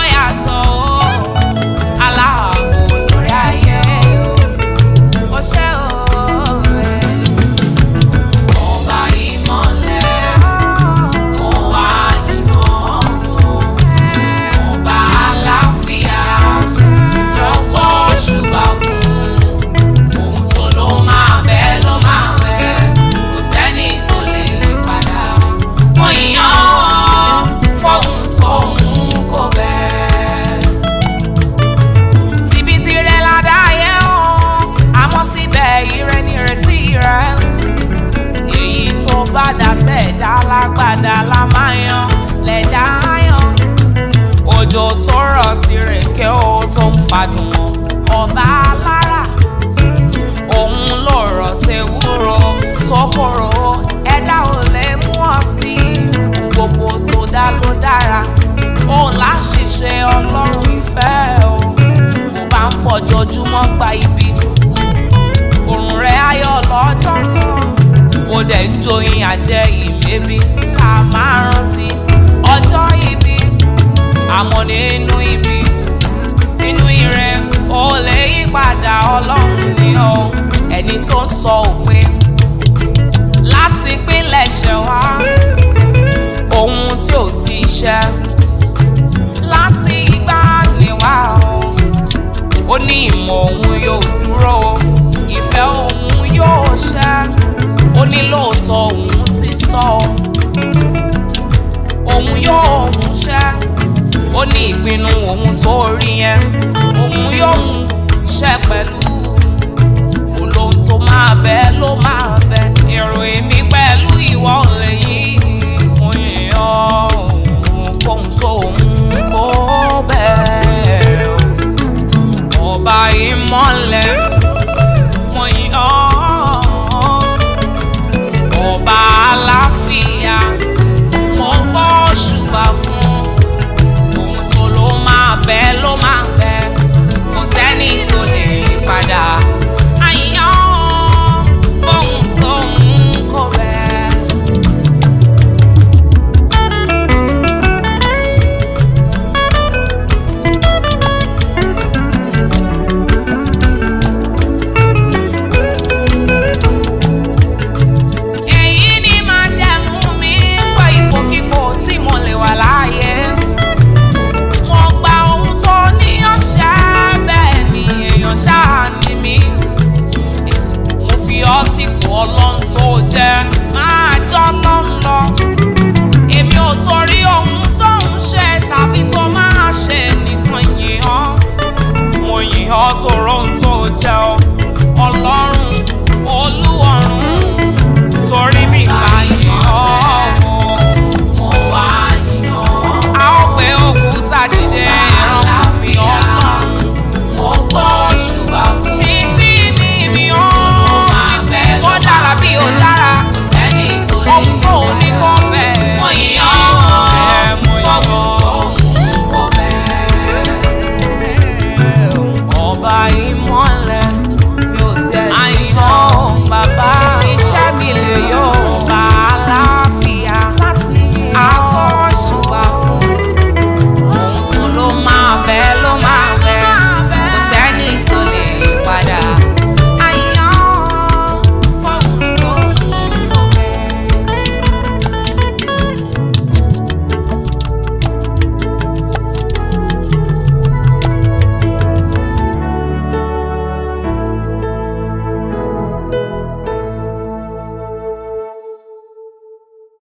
yàtọ̀ o aláàbò lórí ayé o ṣé o. Ọba ìmọ̀lẹ̀ mo wá nínú ọba àlàáfíà lọ́pọ̀ ṣùgbà fún ohun tó ló máa bẹ́ ló máa bẹ́ kò sẹ́ni tó lè lè padà wọ́n yàn fọ́hùn tó mú kó bẹ́ẹ̀. Tìbítì rẹ̀ ládàáyé o àmọ́ síbẹ̀ ire ní ìrètí rẹ̀ èyí tó bá dá sẹ́ẹ̀dá lágbàdá la máa yan lẹ́dá yan òjò tó rọ̀ sí rèké o tó ń fadùn mọ́ ọba alára òun ló rọ̀ ṣèwúrò tó kóró ẹ̀dá ò lè mú ọ sí gbogbo tó dá ló dára òun láṣìṣe ọlọ́run ìfẹ́ o kò bá ń fọjọ́júmọ́ gba ibi òrùn rẹ̀ ayọ̀ lọ́jọ́ kan ó dẹ̀ ń joyin àjẹ́ ìmẹ́bí ṣáà máa rántí ọjọ́ ibi àmọ́ nínú ibi nínú ire ó lè yí padà ọlọ́run ni ó ẹni tó ń sọ òpin láti pínlẹ̀ṣẹ̀ wá ohun tí ò ti ṣẹ láti ìgbà níwá ó ní ìmọ̀ òun yóò dúró ìfẹ́ òun yóò ṣẹ ó ní lóòótọ́ òun ti sọ òun yóò mú ṣẹ ó ní ìpinnu òun tó rí yẹn òun yóò mú ṣẹ pẹ̀lú olóhun tó máa bẹ ló máa bẹ èrò èmi pẹ̀lú ìwọ lẹ́yìn mo yìn ọ́ fóun tó mú kó bẹ́ẹ̀ ọba ìmọ̀lẹ̀ mo yìn ọ́ ọba àlàáfíà mo gbọ́ ṣùgbà fún ohun tó ló máa bẹ ló máa bẹ kò sẹ́ni tó lè yí padà àyàn fóun tó mú kó bẹ́ẹ̀. Èyí ni máa jẹ́ mú mi pé ipòkípò tí mo lè wà láàyè mo gba ohun tó níyàn ṣá bẹ́ẹ̀ ni èèyàn ṣáà ní mi mo fi ọ́ sípò ọlọ́run tó jẹ́ máa jọ́ lọ́n lọ èmi ò torí ohun